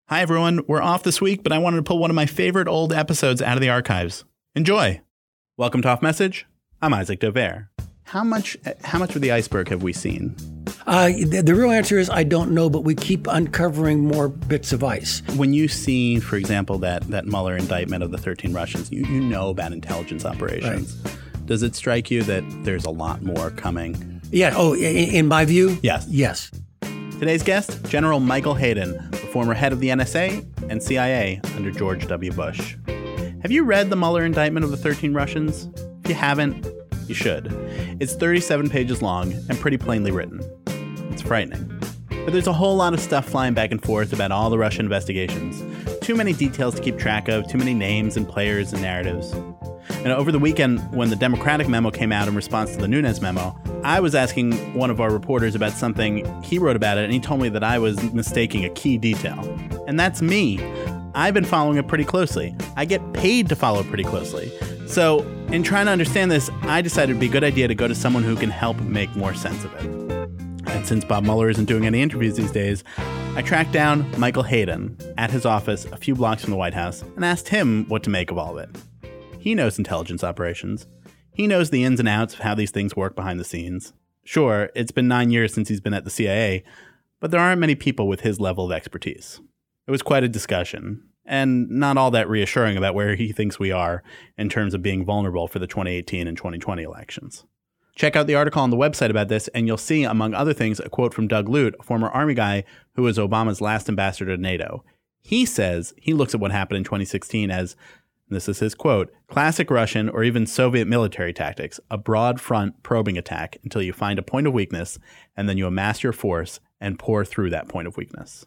Hi, everyone. We're off this week, but I wanted to pull one of my favorite old episodes out of the archives. Enjoy. Welcome to Off Message. I'm Isaac Dover. How much of the iceberg have we seen? The real answer is I don't know, but we keep uncovering more bits of ice. When you see, for example, that Mueller indictment of the 13 Russians, you know about intelligence operations. Right. Does it strike you that there's a lot more coming? Yeah. Oh, in my view? Yes. Yes. Today's guest, General Michael Hayden, the former head of the NSA and CIA under George W. Bush. Have you read the Mueller indictment of the 13 Russians? If you haven't, you should. It's 37 pages long and pretty plainly written. It's frightening. But there's a whole lot of stuff flying back and forth about all the Russian investigations. Too many details to keep track of, too many names and players and narratives. And over the weekend, when the Democratic memo came out in response to the Nunes memo, I was asking one of our reporters about something he wrote about it, and he told me that I was mistaking a key detail. And that's me. I've been following it pretty closely. I get paid to follow it pretty closely. So, in trying to understand this, I decided it'd be a good idea to go to someone who can help make more sense of it. And since Bob Mueller isn't doing any interviews these days, I tracked down Michael Hayden at his office a few blocks from the White House and asked him what to make of all of it. He knows intelligence operations. He knows the ins and outs of how these things work behind the scenes. Sure, it's been 9 years since he's been at the CIA, but there aren't many people with his level of expertise. It was quite a discussion, and not all that reassuring about where he thinks we are in terms of being vulnerable for the 2018 and 2020 elections. Check out the article on the website about this, and you'll see, among other things, a quote from Doug Lute, a former Army guy who was Obama's last ambassador to NATO. He says he looks at what happened in 2016 as, this is his quote, classic Russian or even Soviet military tactics, a broad front probing attack until you find a point of weakness, and then you amass your force and pour through that point of weakness.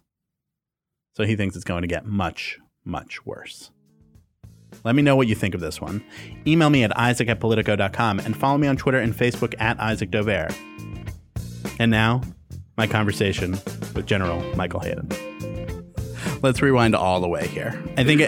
So he thinks it's going to get much, much worse. Let me know what you think of this one. Email me at isaac@politico.com and follow me on Twitter and Facebook at Isaac Dover. And now, my conversation with General Michael Hayden. Let's rewind all the way here. I think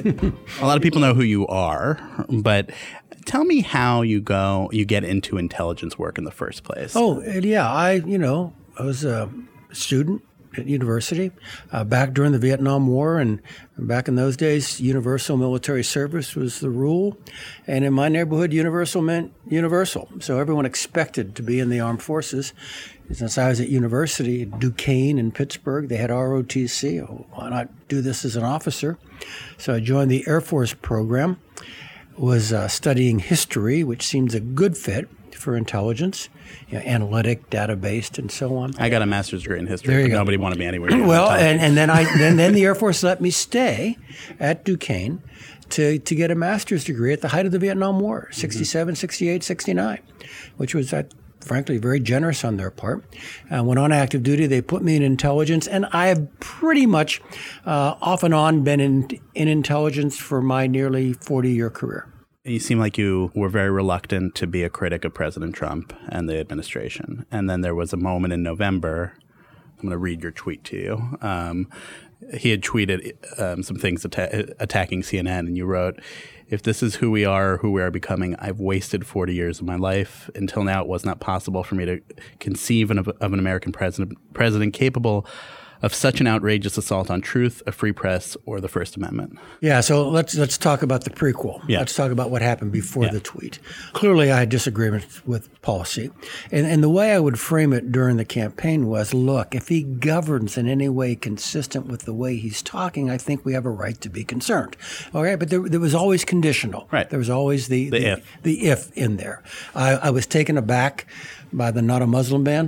a lot of people know who you are, but tell me how you get into intelligence work in the first place. Oh, yeah. I was a student at university back during the Vietnam War, and back in those days, universal military service was the rule. And in my neighborhood, universal meant universal. So everyone expected to be in the armed forces. Since I was at university at Duquesne in Pittsburgh, they had ROTC. Oh, why not do this as an officer? So I joined the Air Force program, was studying history, which seems a good fit for intelligence, analytic, data-based, and so on. I got a master's degree in history, but nobody wanted me anywhere. Well, and then the Air Force let me stay at Duquesne to get a master's degree at the height of the Vietnam War, 67, 68, 69, which was, frankly, very generous on their part. When on active duty, they put me in intelligence, and I have pretty much off and on been in intelligence for my nearly 40-year career. You seem like you were very reluctant to be a critic of President Trump and the administration. And then there was a moment in November, I'm going to read your tweet to you. He had tweeted some things attacking CNN, and you wrote, "If this is who we are or who we are becoming, I've wasted 40 years of my life. Until now, it was not possible for me to conceive of an American president capable of such an outrageous assault on truth, a free press, or the First Amendment." Yeah, so let's talk about the prequel. Yeah. Let's talk about what happened before the tweet. Clearly, I had disagreements with policy. And the way I would frame it during the campaign was, look, if he governs in any way consistent with the way he's talking, I think we have a right to be concerned. Okay, but there was always conditional. Right. There was always the if in there. I was taken aback by the Not a Muslim ban,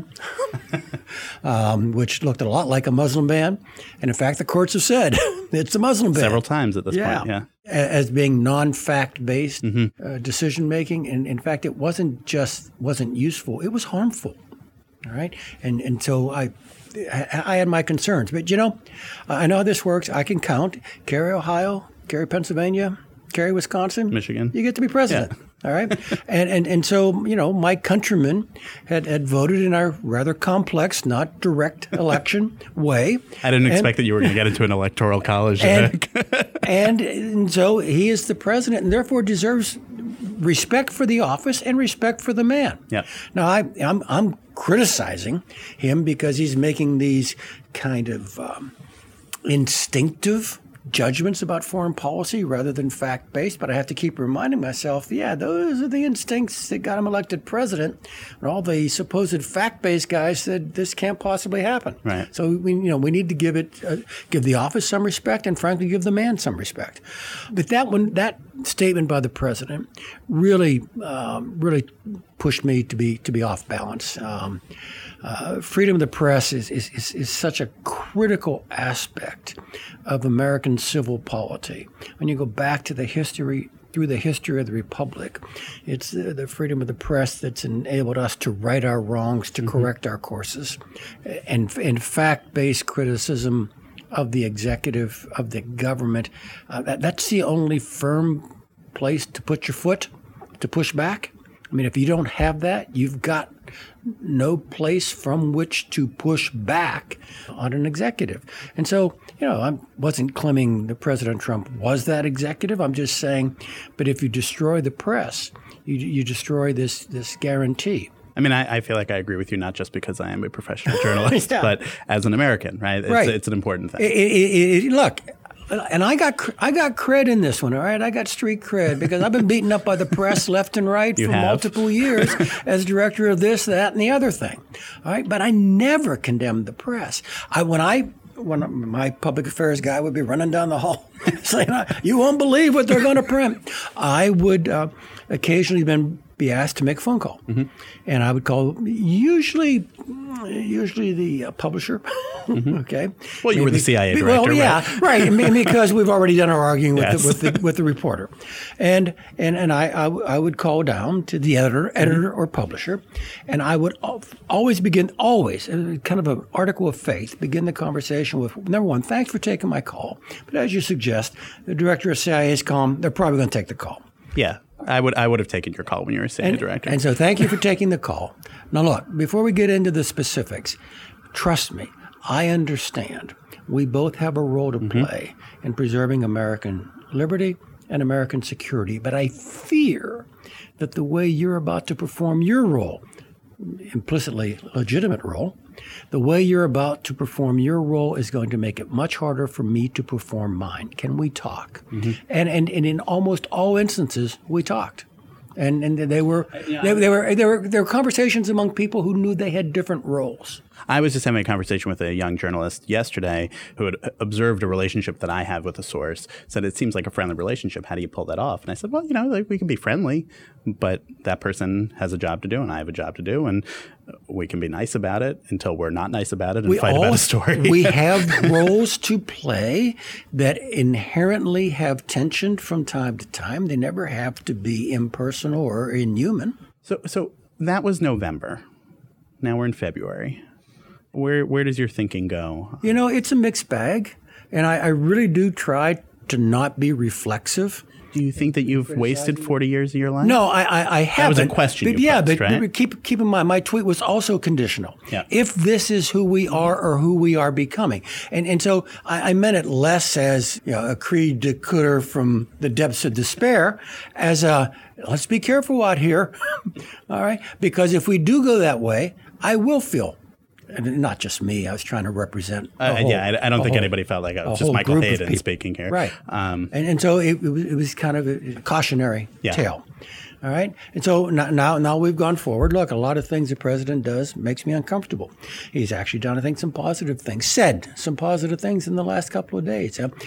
which looked a lot like a Muslim ban. And in fact, the courts have said it's a Muslim ban. Several times at this point, yeah. As being non-fact-based decision-making. And in fact, it wasn't useful. It was harmful. All right? And so I had my concerns. But, I know how this works. I can count. Cary, Ohio. Cary, Pennsylvania. Cary, Wisconsin. Michigan. You get to be president. Yeah. All right. And so, my countrymen had voted in a rather complex, not direct election way. I didn't expect that you were going to get into an electoral college. And so he is the president and therefore deserves respect for the office and respect for the man. Yeah. Now, I'm criticizing him because he's making these kind of instinctive judgments about foreign policy rather than fact-based, but I have to keep reminding myself, those are the instincts that got him elected president. And all the supposed fact-based guys said this can't possibly happen. Right. So we need to give the office some respect, and frankly, give the man some respect. But that statement by the president really pushed me to be off balance. Freedom of the press is such a critical aspect of American civil polity. When you go back to through the history of the Republic, it's the freedom of the press that's enabled us to right our wrongs, to correct our courses, and fact-based criticism of the executive, of the government. That's the only firm place to put your foot, to push back. I mean, if you don't have that, you've got no place from which to push back on an executive. And so, I wasn't claiming that President Trump was that executive. I'm just saying, but if you destroy the press, you destroy this guarantee. I mean, I feel like I agree with you, not just because I am a professional journalist, but as an American, right? It's an important thing. Look, and I got cred in this one, all right? I got street cred because I've been beaten up by the press left and right for multiple years as director of this, that, and the other thing, all right? But I never condemned the press. When my public affairs guy would be running down the hall saying, "You won't believe what they're going to print," I would occasionally be asked to make a phone call, and I would call usually the publisher. Okay. Well, you were the CIA director. Well, yeah, right. Because we've already done our arguing with the reporter, and I would call down to the editor or publisher, and I would always begin kind of an article of faith, begin the conversation with, number one, thanks for taking my call, but as you suggest, the director of CIA's calm, they're probably going to take the call. Yeah. I would have taken your call when you were CIA director. And so thank you for taking the call. Now look, before we get into the specifics, trust me, I understand we both have a role to play in preserving American liberty and American security, but I fear that the way you're about to perform your role, implicitly legitimate role, the way you're about to perform your role is going to make it much harder for me to perform mine. Can we talk? And in almost all instances, we talked. And they were conversations among people who knew they had different roles. I was just having a conversation with a young journalist yesterday who had observed a relationship that I have with a source, said it seems like a friendly relationship. How do you pull that off? And I said, well, we can be friendly, but that person has a job to do and I have a job to do. And we can be nice about it until we're not nice about it and fight about a story. We have roles to play that inherently have tension from time to time. They never have to be impersonal or inhuman. So that was November. Now we're in February. Where does your thinking go? It's a mixed bag, and I really do try to not be reflexive. Do you think that you've wasted 40 years of your life? No, I haven't. That was a question you posed, right? But keep in mind, my tweet was also conditional. Yeah. If this is who we are or who we are becoming. And so I meant it less as a cri de coeur from the depths of despair, as let's be careful out here, all right? Because if we do go that way, I will feel. And not just me. I was trying to represent. I don't think anybody felt like it was just Michael Hayden speaking here. Right. And so it was kind of a cautionary tale. All right. And so now we've gone forward. Look, a lot of things the president does makes me uncomfortable. He's actually done, I think, some positive things, said some positive things in the last couple of days. Going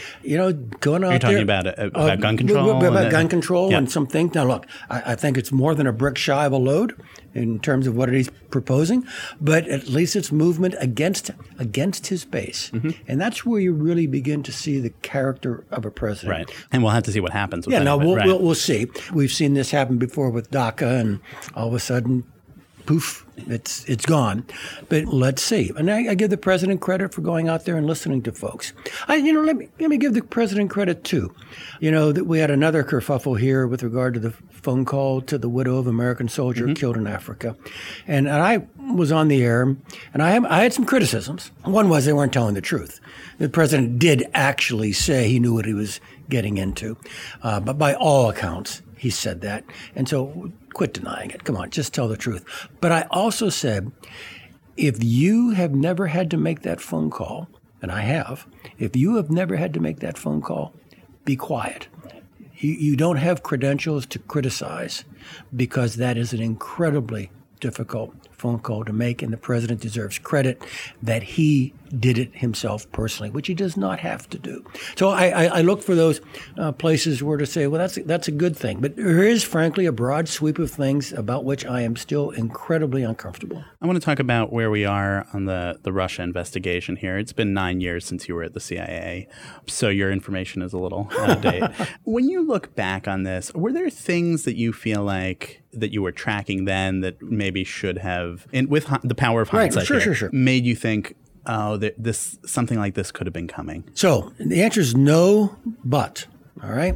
out You're talking there. about gun control? About gun control and some things. Now, look, I think it's more than a brick shy of a load in terms of what he's proposing, but at least it's movement against his base. And that's where you really begin to see the character of a president. Right. And we'll have to see what happens with we'll see. We've seen this happen before with DACA, and all of a sudden, poof, it's gone. But let's see. And I give the president credit for going out there and listening to folks. Let me give the president credit too. That we had another kerfuffle here with regard to the phone call to the widow of an American soldier killed in Africa, and I was on the air, and I had some criticisms. One was they weren't telling the truth. The president did actually say he knew what he was getting into, but by all accounts, he said that. And so quit denying it. Come on, just tell the truth. But I also said, if you have never had to make that phone call, and I have, if you have never had to make that phone call, be quiet. You don't have credentials to criticize because that is an incredibly difficult phone call to make, and the president deserves credit that he did it himself personally, which he does not have to do. So I look for those places where to say, well, that's a good thing. But there is, frankly, a broad sweep of things about which I am still incredibly uncomfortable. I want to talk about where we are on the Russia investigation here. It's been 9 years since you were at the CIA, so your information is a little out of date. When you look back on this, were there things that you feel like that you were tracking then that maybe should have, with the power of hindsight, sure. made you think, oh, something like this could have been coming? So the answer is no, but, all right?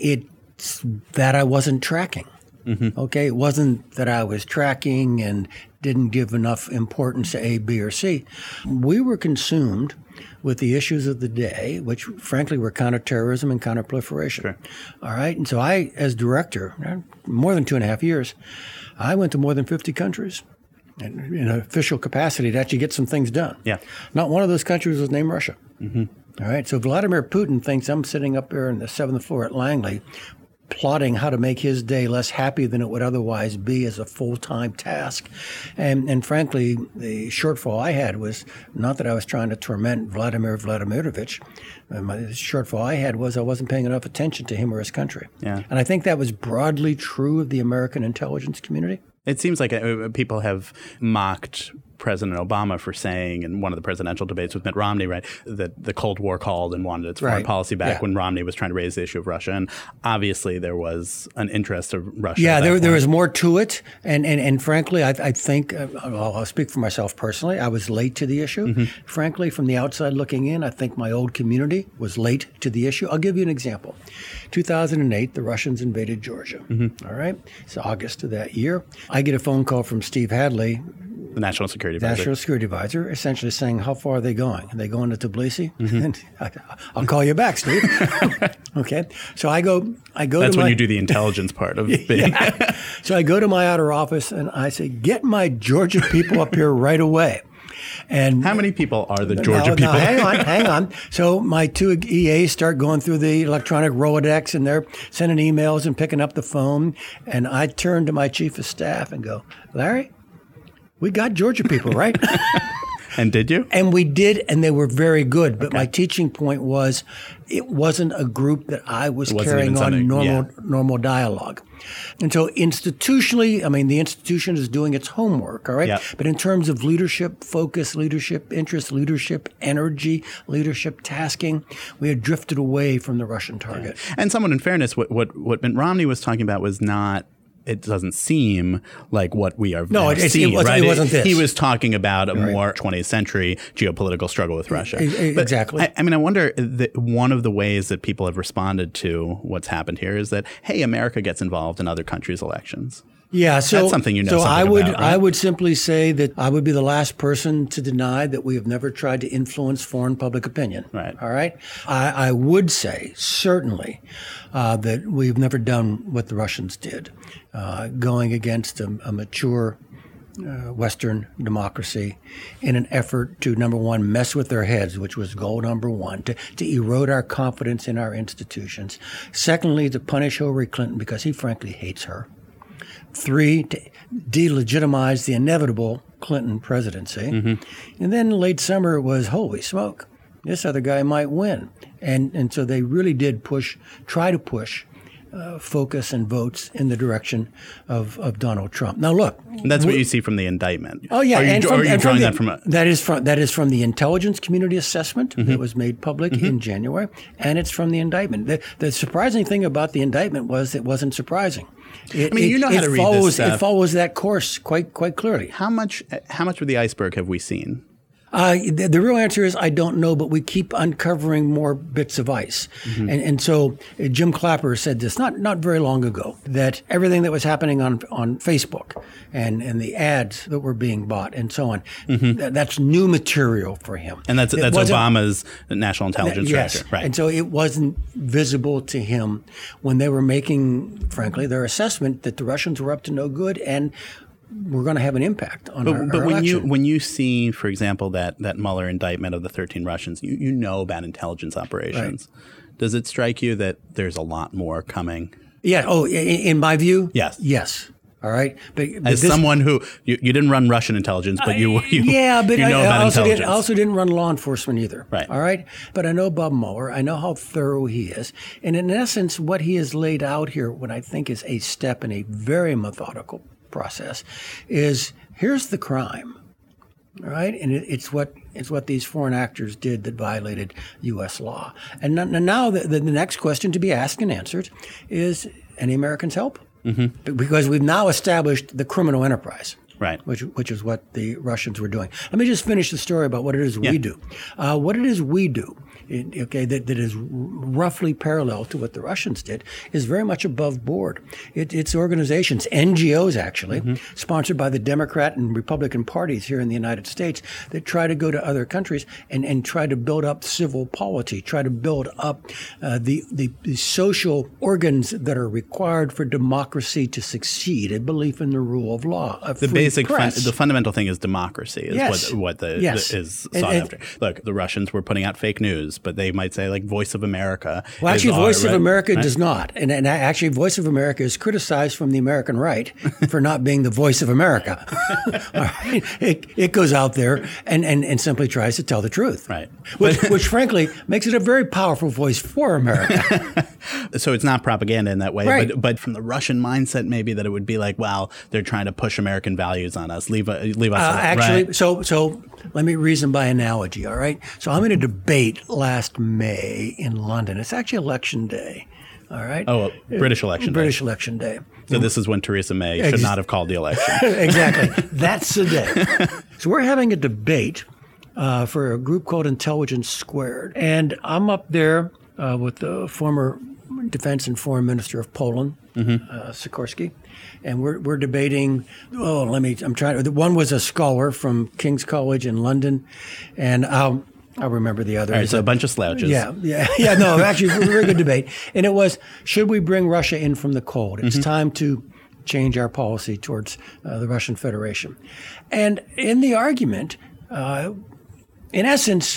It's that I wasn't tracking. Mm-hmm. Okay? It wasn't that I was tracking and didn't give enough importance to A, B, or C. We were consumed with the issues of the day, which frankly were counterterrorism and counterproliferation. Sure. All right? And so I, as director, more than 2.5 years, I went to more than 50 countries in an official capacity to actually get some things done. Yeah. Not one of those countries was named Russia. Mm-hmm. All right? So Vladimir Putin thinks I'm sitting up there on the 7th floor at Langley plotting how to make his day less happy than it would otherwise be as a full-time task. And frankly, the shortfall I had was not that I was trying to torment Vladimir Vladimirovich. The shortfall I had was I wasn't paying enough attention to him or his country. Yeah. And I think that was broadly true of the American intelligence community. It seems like people have mocked President Obama for saying in one of the presidential debates with Mitt Romney, right, that the Cold War called and wanted its foreign policy back when Romney was trying to raise the issue of Russia. And obviously there was an interest of Russia. Yeah, there was more to it. And frankly, I think, I'll speak for myself personally, I was late to the issue. Mm-hmm. Frankly, from the outside looking in, I think my old community was late to the issue. I'll give you an example. 2008, the Russians invaded Georgia. Mm-hmm. All right? It's August of that year. I get a phone call from Steve Hadley, the National Security Advisor, essentially saying, how far are they going? Are they going to Tbilisi? Mm-hmm. I'll call you back, Steve. Okay. So I go That's when you do the intelligence part of being. Yeah. So I go to my outer office and I say, get my Georgia people up here right away. And how many people are the Georgia people? Hang on. So my two EAs start going through the electronic Rolodex and they're sending emails and picking up the phone. And I turn to my chief of staff and go, Larry, we got Georgia people, right? And did you? And we did, and they were very good. But my teaching point was it wasn't a group that I was carrying on normal dialogue. And so institutionally, I mean, the institution is doing its homework, all right? Yep. But in terms of leadership focus, leadership interest, leadership energy, leadership tasking, we had drifted away from the Russian target. Yeah. And somewhat in fairness, what Mitt Romney was talking about was not, it doesn't seem like what we are seeing. It wasn't this. He was talking about a more 20th century geopolitical struggle with Russia. Exactly. I mean, I wonder that one of the ways that people have responded to what's happened here is that, hey, America gets involved in other countries' elections. Yeah, so that's something about, right? I would simply say that I would be the last person to deny that we have never tried to influence foreign public opinion. Right. All right. I would say certainly that we've never done what the Russians did, going against a mature Western democracy in an effort to, number one, mess with their heads, which was goal number one, to erode our confidence in our institutions. Secondly, to punish Hillary Clinton because he frankly hates her. 3, to delegitimize the inevitable Clinton presidency. Mm-hmm. And then late summer was, holy smoke, this other guy might win. And so they really did try to push focus and votes in the direction of Donald Trump. Now, look. That's what you see from the indictment. Oh, yeah. That is from the intelligence community assessment that was made public in January, and it's from the indictment. The surprising thing about the indictment was it wasn't surprising. You know how to read this stuff. It follows that course quite clearly. How much of the iceberg have we seen? The real answer is I don't know, but we keep uncovering more bits of ice. Mm-hmm. And so Jim Clapper said this not very long ago, that everything that was happening on Facebook and the ads that were being bought and so on, that's new material for him. And that's Obama's national intelligence director. Right. And so it wasn't visible to him when they were making, frankly, their assessment that the Russians were up to no good and were going to have an impact on our when election. when you see, for example, that Mueller indictment of the 13 Russians, you know about intelligence operations. Right. Does it strike you that there's a lot more coming? Yeah. Oh, in my view, yes. Yes. All right. But as someone who you didn't run Russian intelligence, but you know about intelligence. I also didn't run law enforcement either. Right. All right. But I know Bob Mueller. I know how thorough he is. And in essence, what he has laid out here, what I think is a step in a very methodical process, is here's the crime. All right. And it's what these foreign actors did that violated U.S. law. And now the next question to be asked and answered is, any Americans help? Mm-hmm. Because we've now established the criminal enterprise, right? Which is what the Russians were doing. Let me just finish the story about what it is we do. What it is we do, that is roughly parallel to what the Russians did, is very much above board. It's organizations, NGOs actually, sponsored by the Democrat and Republican parties here in the United States, that try to go to other countries and try to build up civil polity, try to build up the social organs that are required for democracy to succeed, a belief in the rule of law, the fundamental thing is democracy is what is sought after. Look, the Russians were putting out fake news, but they might say like Voice of America. Well, actually, Voice of America does not. And actually, Voice of America is criticized from the American right for not being the voice of America. All right? It goes out there and simply tries to tell the truth. Right. Which frankly makes it a very powerful voice for America. So it's not propaganda in that way. Right. But from the Russian mindset, maybe that it would be like, wow, they're trying to push American values on us. Leave us alone. Actually, right? so let me reason by analogy, all right? So I'm in a debate last May in London. It's actually election day, all right? Oh, British election day. British election day. So this is when Theresa May should not have called the election. Exactly. That's the day. So we're having a debate for a group called Intelligence Squared. And I'm up there with the former Defense and Foreign Minister of Poland, Sikorski, and we're debating. One was a scholar from King's College in London, and I'll remember the other. All right, so a bunch of slouches. Yeah. No, actually, a very good debate, and it was: should we bring Russia in from the cold? It's time to change our policy towards the Russian Federation, and in the argument, in essence.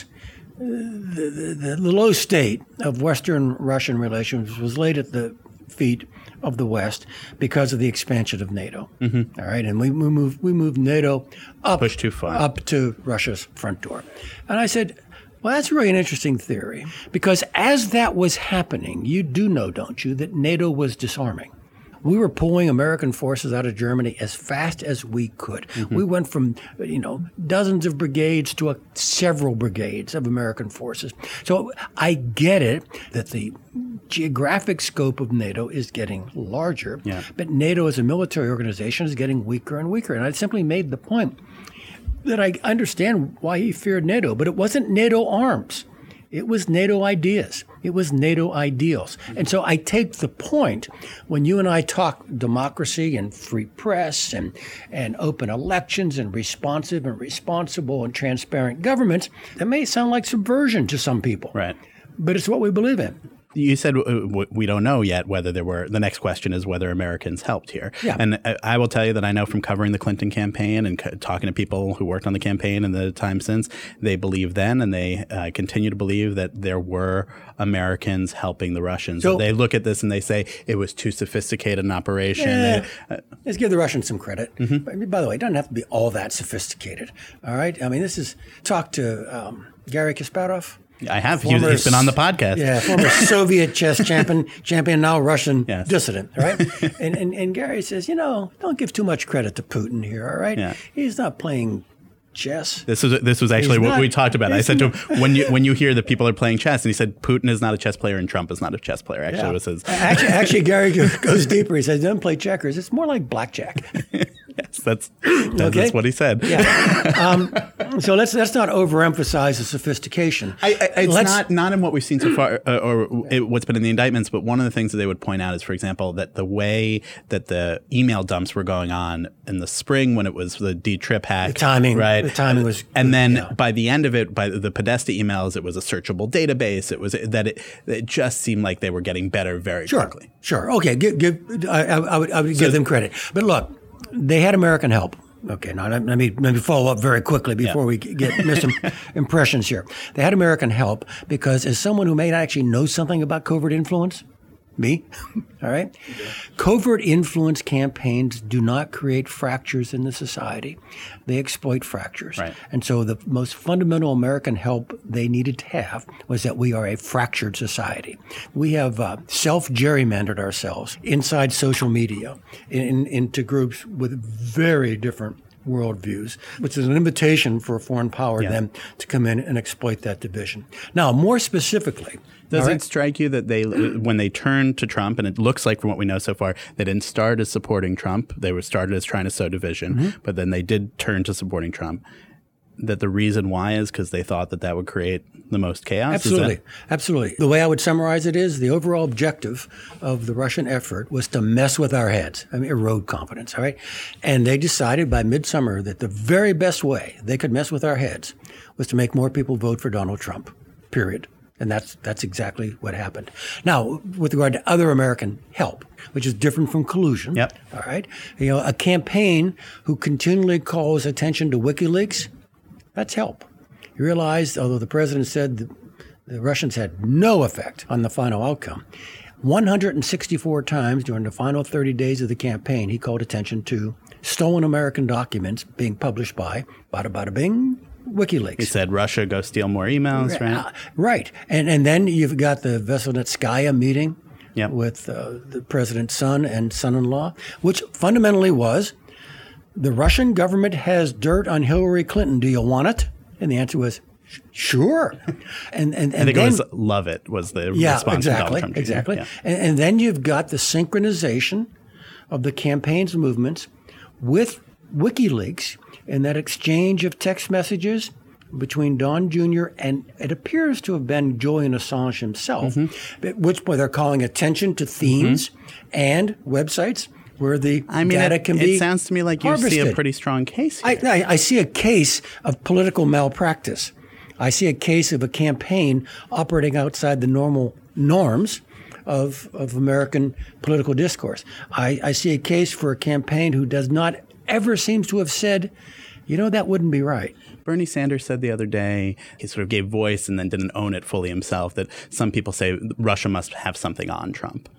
The low state of Western Russian relations was laid at the feet of the West because of the expansion of NATO. All right, and we moved NATO up, pushed too far, up to Russia's front door. And I said, well, that's really an interesting theory, because as that was happening, you do know, don't you, that NATO was disarming. We were pulling American forces out of Germany as fast as we could. We went from, dozens of brigades to several brigades of American forces. So I get it that the geographic scope of NATO is getting larger, but NATO as a military organization is getting weaker and weaker. And I simply made the point that I understand why he feared NATO, but it wasn't NATO arms. It was NATO ideas. It was NATO ideals. And so I take the point when you and I talk democracy and free press and open elections and responsive and responsible and transparent governments, that may sound like subversion to some people. Right. But it's what we believe in. You said we don't know yet whether there were. The next question is whether Americans helped here. Yeah. And I will tell you that I know from covering the Clinton campaign and talking to people who worked on the campaign in the time since, they believe then and they continue to believe that there were Americans helping the Russians. So they look at this and they say it was too sophisticated an operation. Let's give the Russians some credit. By the way, it doesn't have to be all that sophisticated. All right. I mean, talk to Garry Kasparov. I have. He's been on the podcast. Yeah, former Soviet chess champion, now Russian dissident, right? And Garry says, don't give too much credit to Putin here, all right? Yeah. He's not playing chess. This was actually what we talked about. I said to him, when you hear that people are playing chess, and he said, Putin is not a chess player and Trump is not a chess player. Actually, was his. Actually, Garry goes deeper. He says, don't play checkers. It's more like blackjack. Yes, that's what he said. Yeah. So let's not overemphasize the sophistication. It's not in what we've seen so far, what's been in the indictments. But one of the things that they would point out is, for example, that the way that the email dumps were going on in the spring when it was the D-Trip hack, the timing, right? The timing was, and then by the end of it, by the Podesta emails, it was a searchable database. It was it just seemed like they were getting better very quickly. Sure. Okay. I would give them credit, but look. They had American help. Okay, now let me follow up very quickly before we get misimpressions here. They had American help because, as someone who may not actually know something about covert influence, me, all right, covert influence campaigns do not create fractures in the society. They exploit fractures. Right. And so the most fundamental American help they needed to have was that we are a fractured society. We have self-gerrymandered ourselves inside social media into groups with very different worldviews, which is an invitation for a foreign power then to come in and exploit that division. Now, more specifically, does it strike you that when they turned to Trump, and it looks like from what we know so far, they didn't start as supporting Trump. They were started as trying to sow division, but then they did turn to supporting Trump. That the reason why is because they thought that would create the most chaos? Absolutely. Absolutely. The way I would summarize it is the overall objective of the Russian effort was to mess with our heads, erode confidence, all right? And they decided by midsummer that the very best way they could mess with our heads was to make more people vote for Donald Trump, period. And that's exactly what happened. Now, with regard to other American help, which is different from collusion, all right? A campaign who continually calls attention to WikiLeaks, that's help. You realize, although the president said the Russians had no effect on the final outcome, 164 times during the final 30 days of the campaign, he called attention to stolen American documents being published by, bada bada bing, WikiLeaks. He said Russia go steal more emails, right? Right. And then you've got the Veselnitskaya meeting with the president's son and son-in-law, which fundamentally was, the Russian government has dirt on Hillary Clinton. Do you want it? And the answer was, sure. And I think then, it was love it was the response to Donald Trump. Exactly. And then you've got the synchronization of the campaign's movements with WikiLeaks and that exchange of text messages between Don Jr. and it appears to have been Julian Assange himself, which they're calling attention to themes and websites where the data can be It sounds to me like you harvested. see a pretty strong case here. I see a case of political malpractice. I see a case of a campaign operating outside the normal norms of American political discourse. I see a case for a campaign who does not ever seems to have said, that wouldn't be right. Bernie Sanders said the other day, he sort of gave voice and then didn't own it fully himself, that some people say Russia must have something on Trump.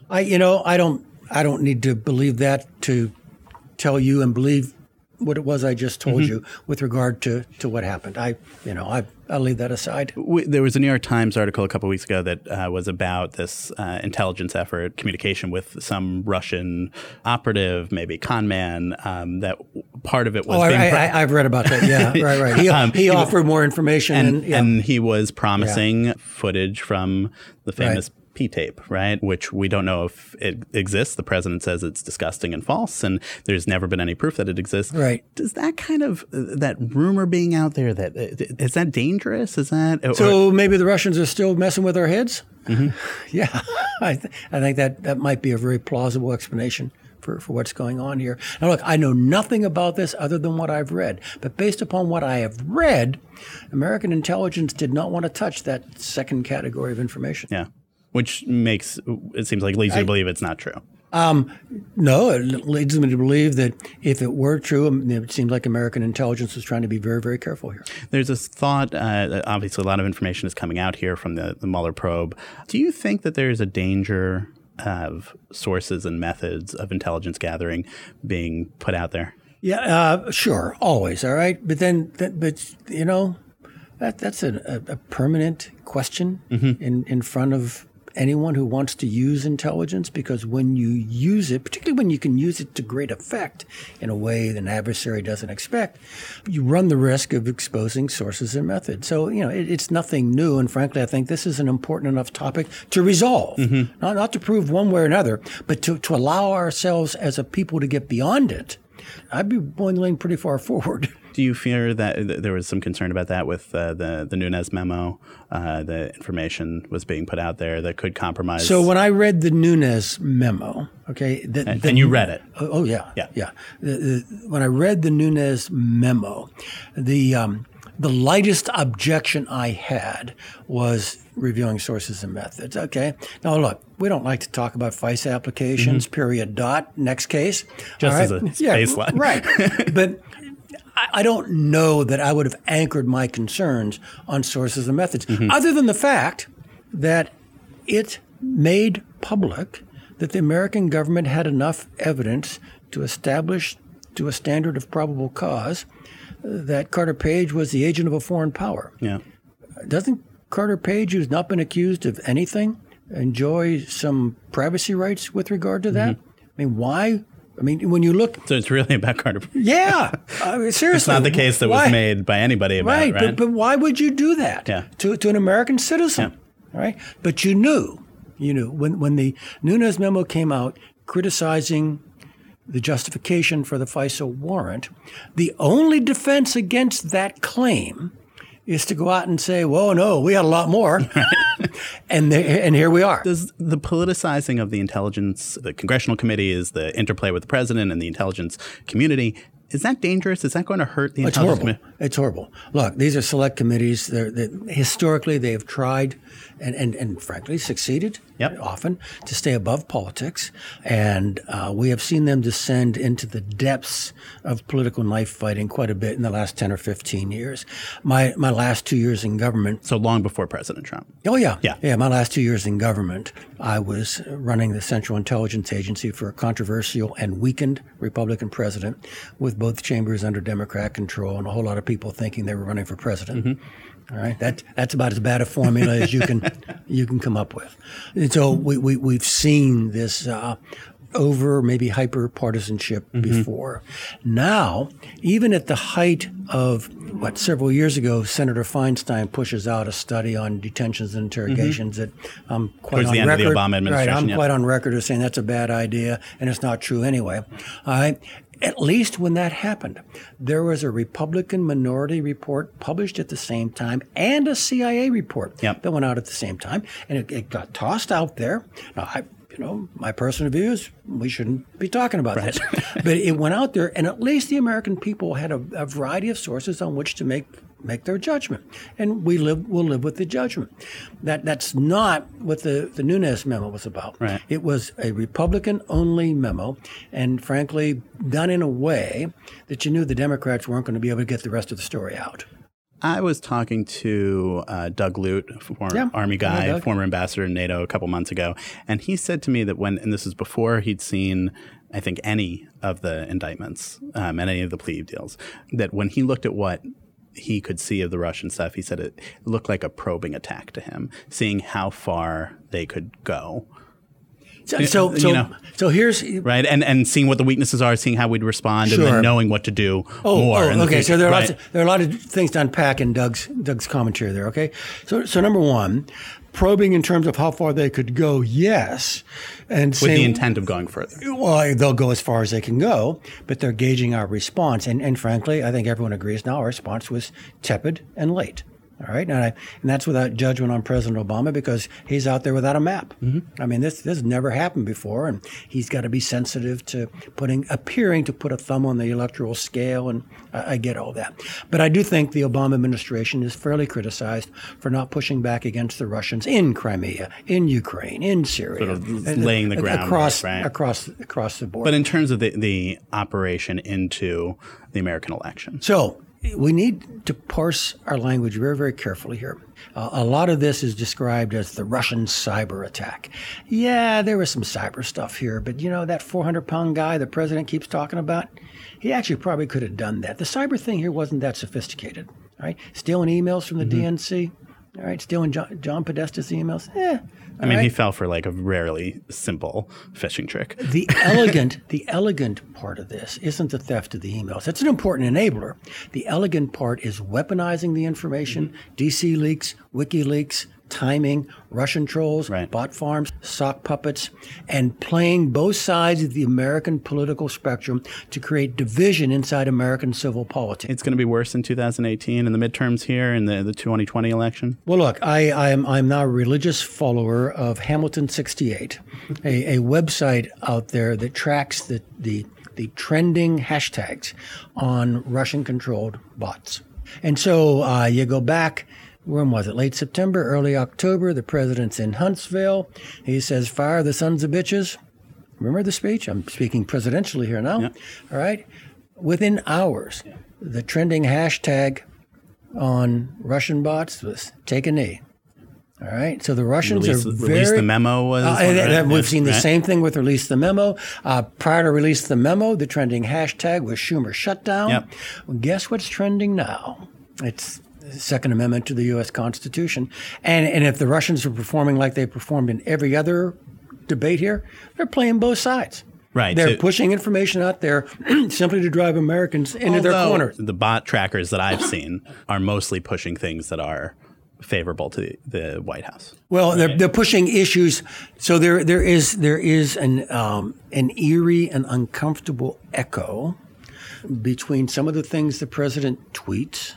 I don't need to believe that to tell you and believe what it was I just told you with regard to what happened. I'll leave that aside. There was a New York Times article a couple of weeks ago that was about this intelligence effort, communication with some Russian operative, maybe con man, that part of it was I've read about that. Yeah, right. He offered more information. And he was promising footage from the famous P-tape, right? Which we don't know if it exists. The president says it's disgusting and false, and there's never been any proof that it exists. Right. Does that kind of, that rumor being out there, is that dangerous? Is that... So maybe the Russians are still messing with our heads? Yeah. I think that might be a very plausible explanation for what's going on here. Now, look, I know nothing about this other than what I've read. But based upon what I have read, American intelligence did not want to touch that second category of information. Yeah. Which makes, it seems like, leads you to believe it's not true. No, it leads me to believe that if it were true, it seems like American intelligence was trying to be very, very careful here. There's this thought, obviously a lot of information is coming out here from the Mueller probe. Do you think that there's a danger of sources and methods of intelligence gathering being put out there? Yeah, sure, always, all right? But that's a permanent question in front of anyone who wants to use intelligence, because when you use it, particularly when you can use it to great effect in a way that an adversary doesn't expect, you run the risk of exposing sources and methods. So, it's nothing new. And frankly, I think this is an important enough topic to resolve, not to prove one way or another, but to allow ourselves as a people to get beyond it. I'd be willing to lean pretty far forward. Do you fear that there was some concern about that with the Nunes memo? The information was being put out there that could compromise. So when I read the Nunes memo, okay, and you read it. Oh yeah. When I read the Nunes memo, the The lightest objection I had was reviewing sources and methods. Okay. Now, look, we don't like to talk about FISA applications, period, dot, next case. Just as a baseline. Right. But I don't know that I would have anchored my concerns on sources and methods, other than the fact that it made public that the American government had enough evidence to establish to a standard of probable cause that Carter Page was the agent of a foreign power. Yeah. Doesn't Carter Page, who's not been accused of anything, enjoy some privacy rights with regard to that? I mean, why? I mean, when you look... So it's really about Carter Page. Yeah. Seriously. It's not the case that was made by anybody about it, right? But why would you do that to an American citizen? Yeah. Right? But you knew when the Nunes memo came out criticizing the justification for the FISA warrant, the only defense against that claim is to go out and say, well, no, we had a lot more. and here we are. Does the politicizing of the intelligence, the congressional committees, the interplay with the president and the intelligence community, is that dangerous? Is that going to hurt the intelligence community? It's horrible. Look, these are select committees. Historically, they have tried and frankly succeeded often to stay above politics. And we have seen them descend into the depths of political knife fighting quite a bit in the last 10 or 15 years. My last 2 years in government. So long before President Trump. Oh, yeah. Yeah, my last 2 years in government, I was running the Central Intelligence Agency for a controversial and weakened Republican president with both chambers under Democrat control and a whole lot of people thinking they were running for president. All right, that's about as bad a formula as you can come up with. And so we've seen this over maybe hyper partisanship before. Now, even at the height of several years ago, Senator Feinstein pushes out a study on detentions and interrogations that I'm quite towards on the end record. Of the Obama administration. Right, I'm quite on record as saying that's a bad idea and it's not true anyway. All right. At least when that happened, there was a Republican minority report published at the same time and a CIA report that went out at the same time, and it got tossed out there. Now, my personal view is we shouldn't be talking about this, but it went out there, and at least the American people had a variety of sources on which to make their judgment, and we'll live with the judgment. That's not what the Nunes memo was about. Right. It was a Republican-only memo, and frankly, done in a way that you knew the Democrats weren't going to be able to get the rest of the story out. I was talking to Doug Lute, former Army guy, former ambassador in NATO, a couple months ago, and he said to me that and this is before he'd seen, I think, any of the indictments and any of the plea deals, that when he looked at what he could see of the Russian stuff, he said it looked like a probing attack to him, seeing how far they could go. So here's right, and seeing what the weaknesses are, seeing how we'd respond, and then knowing what to do more. Okay, so there are a lot of things to unpack in Doug's commentary there. Okay, so number one, probing in terms of how far they could go, yes, and with the intent of going further. Well, they'll go as far as they can go, but they're gauging our response, and frankly, I think everyone agrees now our response was tepid and late. All right, and that's without judgment on President Obama because he's out there without a map. I mean, this has never happened before, and he's got to be sensitive to appearing to put a thumb on the electoral scale, and I get all that. But I do think the Obama administration is fairly criticized for not pushing back against the Russians in Crimea, in Ukraine, in Syria, sort of laying the ground across the board. But in terms of the operation into the American election, so. We need to parse our language very, very carefully here. A lot of this is described as the Russian cyber attack. Yeah, there was some cyber stuff here, but that 400-pound guy the president keeps talking about, he actually probably could have done that. The cyber thing here wasn't that sophisticated. All right, stealing emails from the DNC. All right, stealing John Podesta's emails. I mean, he fell for like a rarely simple phishing trick. The elegant part of this isn't the theft of the emails. That's an important enabler. The elegant part is weaponizing the information, DC leaks, WikiLeaks, timing, Russian trolls, bot farms, sock puppets, and playing both sides of the American political spectrum to create division inside American civil politics. It's going to be worse in 2018 in the midterms here in the 2020 election? Well, look, I'm now a religious follower of Hamilton 68, a website out there that tracks the trending hashtags on Russian-controlled bots. And so you go back, when was it? Late September, early October. The president's in Huntsville. He says, fire the sons of bitches. Remember the speech? I'm speaking presidentially here now. Yeah. All right. Within hours, the trending hashtag on Russian bots was take a knee. All right. So the Russians release the memo was. We've seen the same thing with release the memo. Prior to release the memo, the trending hashtag was Schumer shutdown. Yep. Well, guess what's trending now? It's the Second Amendment to the U.S. Constitution. And if the Russians are performing like they performed in every other debate here, they're playing both sides. Right. They're pushing information out there simply to drive Americans into their corners. The bot trackers that I've seen are mostly pushing things that are favorable to the White House. Well, they're pushing issues. So there is an eerie and uncomfortable echo between some of the things the president tweets,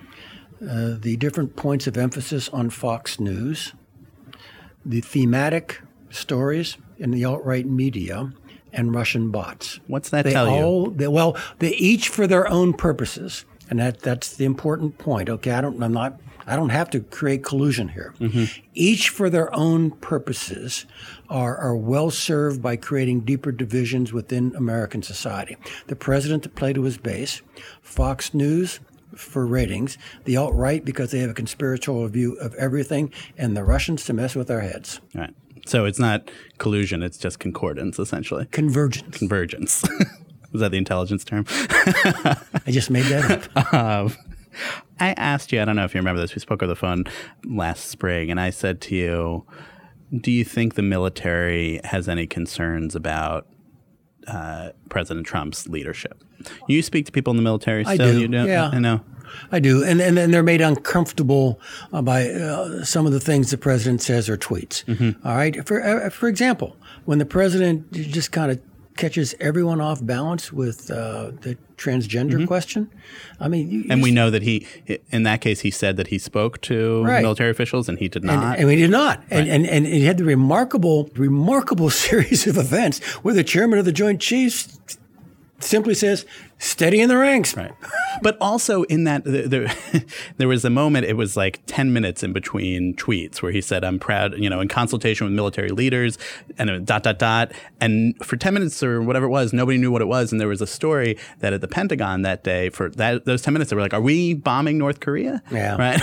the different points of emphasis on Fox News, the thematic stories in the alt-right media, and Russian bots. What's that tell you? They each for their own purposes, and that's the important point. Okay, I don't have to create collusion here. Mm-hmm. Each for their own purposes are well served by creating deeper divisions within American society. The president to play to his base, Fox News for ratings, the alt-right because they have a conspiratorial view of everything, and the Russians to mess with our heads. Right. So it's not collusion, it's just concordance, essentially. Convergence. Was that the intelligence term? I just made that up. I asked you, I don't know if you remember this, we spoke over the phone last spring, and I said to you, do you think the military has any concerns about President Trump's leadership? You speak to people in the military still? I do, you don't? Yeah. I know. I do. And they're made uncomfortable by some of the things the president says or tweets. Mm-hmm. All right. For example, when the president just kind of catches everyone off balance with the transgender question. I mean, we know that in that case, he said that he spoke to military officials, and he did not. And he did not. Right. And he had the remarkable series of events where the chairman of the Joint Chiefs simply says, steady in the ranks. Right. But also in that, there was a moment, it was like 10 minutes in between tweets where he said, I'm proud, in consultation with military leaders, and And for 10 minutes or whatever it was, nobody knew what it was. And there was a story that at the Pentagon that day, for those 10 minutes, they were like, are we bombing North Korea? Yeah. Right.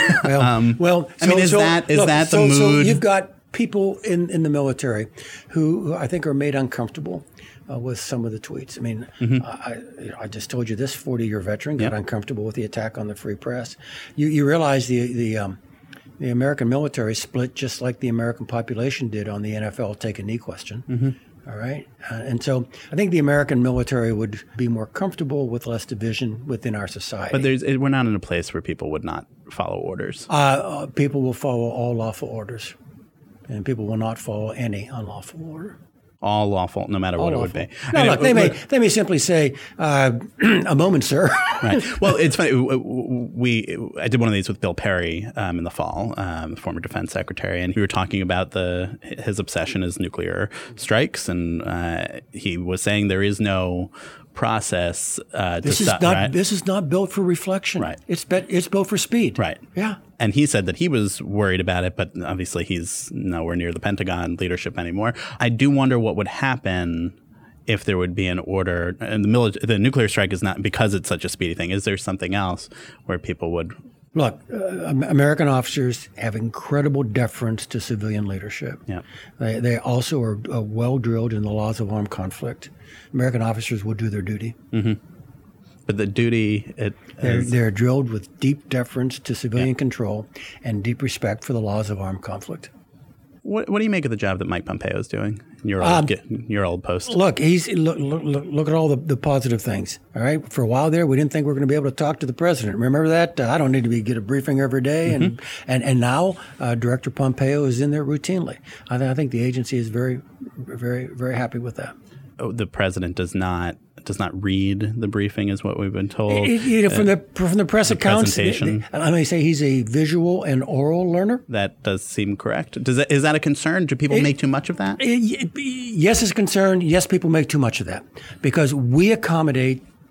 Is that the mood? So you've got people in the military who I think are made uncomfortable with some of the tweets. I mean, I just told you this 40-year veteran got uncomfortable with the attack on the free press. You realize the American military split just like the American population did on the NFL take a knee question. Mm-hmm. All right. And so I think the American military would be more comfortable with less division within our society. But we're not in a place where people would not follow orders. People will follow all lawful orders, and people will not follow any unlawful order. All lawful, no matter what it would be. No, look, they may simply say, a moment, sir. Right. Well, it's funny. I did one of these with Bill Perry in the fall, the former defense secretary, and we were talking about his obsession as nuclear strikes, and he was saying there is no process This is not built for reflection. Right. It's built for speed. Right. Yeah. And he said that he was worried about it, but obviously he's nowhere near the Pentagon leadership anymore. I do wonder what would happen if there would be an order. And the nuclear strike is not because it's such a speedy thing. Is there something else where people would? Look, American officers have incredible deference to civilian leadership. Yeah. They also are well drilled in the laws of armed conflict. American officers will do their duty. Mm-hmm. But the duty, they're drilled with deep deference to civilian control and deep respect for the laws of armed conflict. What do you make of the job that Mike Pompeo is doing? Your old post. Look, look at all the positive things. All right, for a while there, we didn't think we were going to be able to talk to the president. Remember that? I don't need to get a briefing every day, and now Director Pompeo is in there routinely. I think the agency is very, very, very happy with that. Oh, the president does not read the briefing, is what we've been told. From the press accounts, I may say he's a visual and oral learner. That does seem correct. Is that a concern? Do people make too much of that? Yes, it's a concern. Yes, people make too much of that because we accommodate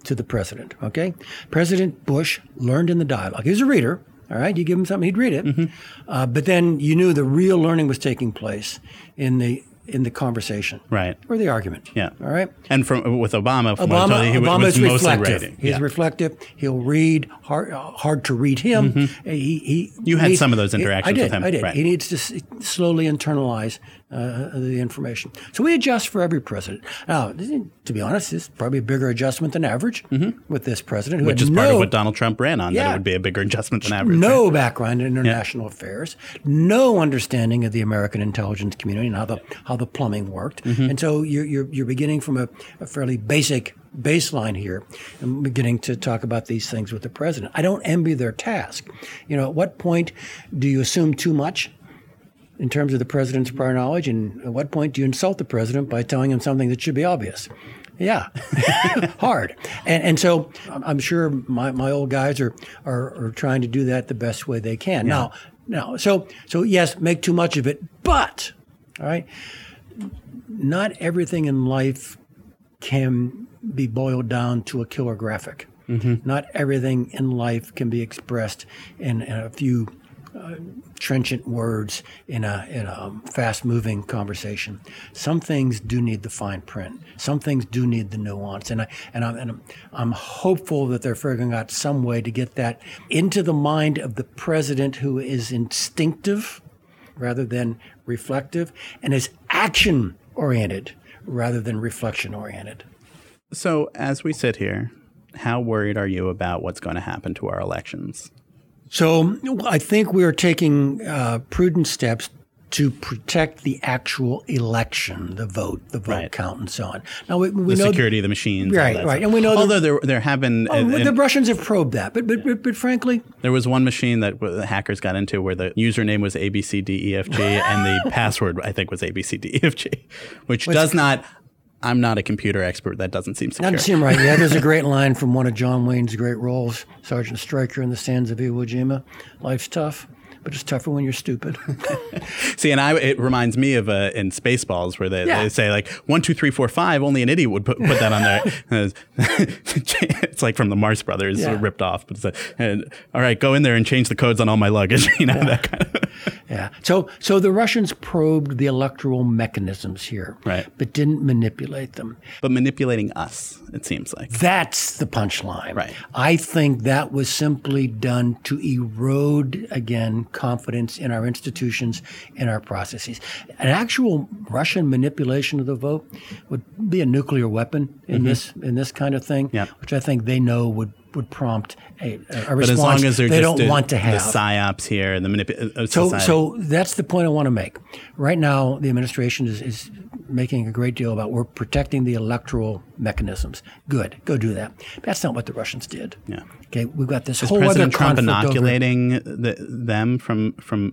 to the president, okay? President Bush learned in the dialogue. He was a reader, all right? You give him something, he'd read it. But then you knew the real learning was taking place in the conversation, right, or the argument. Yeah. All right. And with Obama, Obama was is mostly reflective. reading. He's reflective. He'll read. Hard to read him. You had some of those interactions with him. I did. Right. He needs to slowly internalize the information. So we adjust for every president. Now, to be honest, this is probably a bigger adjustment than average with this president, who which is part of what Donald Trump ran on. That it would be a bigger adjustment than average. No background in international affairs, no understanding of the American intelligence community and how the plumbing worked, and so you're beginning from a fairly basic baseline here and beginning to talk about these things with the president. I don't envy their task. At what point do you assume too much in terms of the president's prior knowledge, and at what point do you insult the president by telling him something that should be obvious? Yeah, hard. And so I'm sure my old guys are trying to do that the best way they can. Yeah. Now, so yes, make too much of it, but all right, not everything in life can be boiled down to a killer graphic. Not everything in life can be expressed in a few trenchant words in a fast-moving conversation. Some things do need the fine print. Some things do need the nuance, and I'm hopeful that they're figuring out some way to get that into the mind of the president, who is instinctive rather than reflective, and is action-oriented rather than reflection-oriented. So as we sit here, how worried are you about what's going to happen to our elections? So I think we are taking prudent steps to protect the actual election, the vote right. count, and so on. Now we the know security of the machines, right, all that right, stuff. and we know although there have been the Russians have probed that, but frankly, there was one machine that the hackers got into where the username was ABCDEFG and the password I think was ABCDEFG, which does not. I'm not a computer expert. That doesn't seem secure. Doesn't seem right. Yeah, there's a great line from one of John Wayne's great roles, Sergeant Stryker in The Sands of Iwo Jima. Life's tough, but it's tougher when you're stupid. See, and it reminds me of in Spaceballs where they say like 1, 2, 3, 4, 5. Only an idiot would put that on there. It's like from the Marx Brothers, ripped off. But it's all right, go in there and change the codes on all my luggage. That kind of. Yeah. So the Russians probed the electoral mechanisms here, right, but didn't manipulate them. But manipulating us, it seems like. That's the punchline. Right. I think that was simply done to erode, again, confidence in our institutions, in our processes. An actual Russian manipulation of the vote would be a nuclear weapon in this kind of thing, which I think they know would prompt a response but as long as they don't want to have. The psyops here and the manipulation. So that's the point I want to make. Right now, the administration is making a great deal about we're protecting the electoral mechanisms. Good. Go do that. That's not what the Russians did. Yeah. Okay. We've got this Is whole President other Trump conflict inoculating them from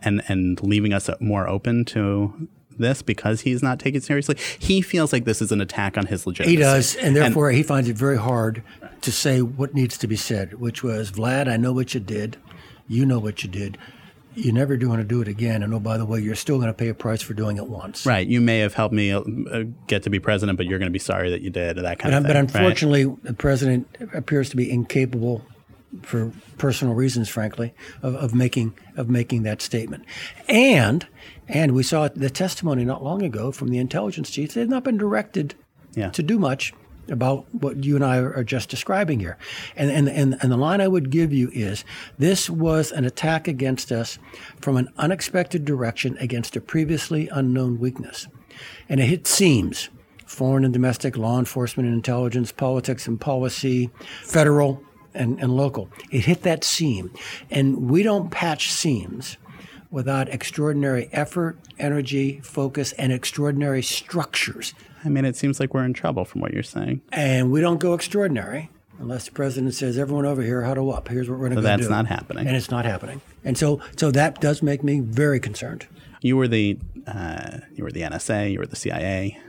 and leaving us more open to this because he's not taken seriously? He feels like this is an attack on his legitimacy. He does, and therefore he finds it very hard to say what needs to be said, which was, Vlad, I know what you did. You know what you did. You never do want to do it again. And oh, by the way, you're still going to pay a price for doing it once. Right. You may have helped me get to be president, but you're going to be sorry that you did, or that kind of thing. But unfortunately, the president appears to be incapable, for personal reasons, frankly, of making that statement. And we saw the testimony not long ago from the intelligence chiefs. They've not been directed to do much about what you and I are just describing here. And the line I would give you is, this was an attack against us from an unexpected direction against a previously unknown weakness. And it hit seams: foreign and domestic, law enforcement and intelligence, politics and policy, federal and local. It hit that seam. And we don't patch seams without extraordinary effort, energy, focus, and extraordinary structures. I mean, it seems like we're in trouble from what you're saying. And we don't go extraordinary unless the president says, everyone over here, huddle up. Here's what we're going to do. So that's not happening. And it's not happening. And so that does make me very concerned. You were the NSA, you were the CIA.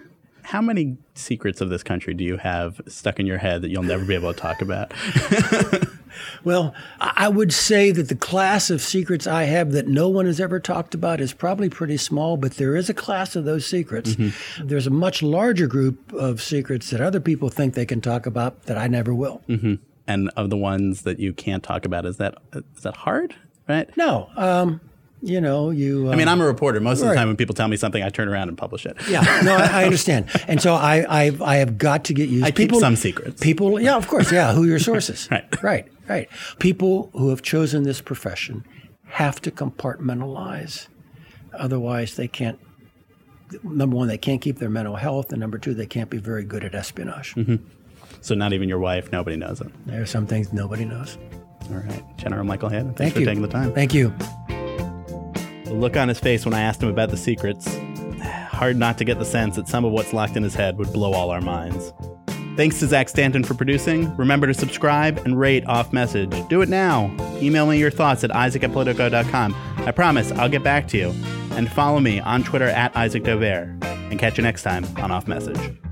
How many secrets of this country do you have stuck in your head that you'll never be able to talk about? Well, I would say that the class of secrets I have that no one has ever talked about is probably pretty small, but there is a class of those secrets. Mm-hmm. There's a much larger group of secrets that other people think they can talk about that I never will. Mm-hmm. And of the ones that you can't talk about, is that hard? Right? No. I mean, I'm a reporter. Most of the time when people tell me something, I turn around and publish it. Yeah, no, I understand. And so I have got to get used to keep some secrets. People, yeah, of course, yeah, who are your sources? Right. Right. People who have chosen this profession have to compartmentalize. Otherwise, they can't, number one, they can't keep their mental health, and number two, they can't be very good at espionage. Mm-hmm. So not even your wife, nobody knows it. There are some things nobody knows. All right. General Michael Hayden, thanks for taking the time. Thank you. The look on his face when I asked him about the secrets, hard not to get the sense that some of what's locked in his head would blow all our minds. Thanks to Zach Stanton for producing. Remember to subscribe and rate Off Message. Do it now. Email me your thoughts at isaac@politico.com. I promise I'll get back to you. And follow me on Twitter @IsaacDovere. And catch you next time on Off Message.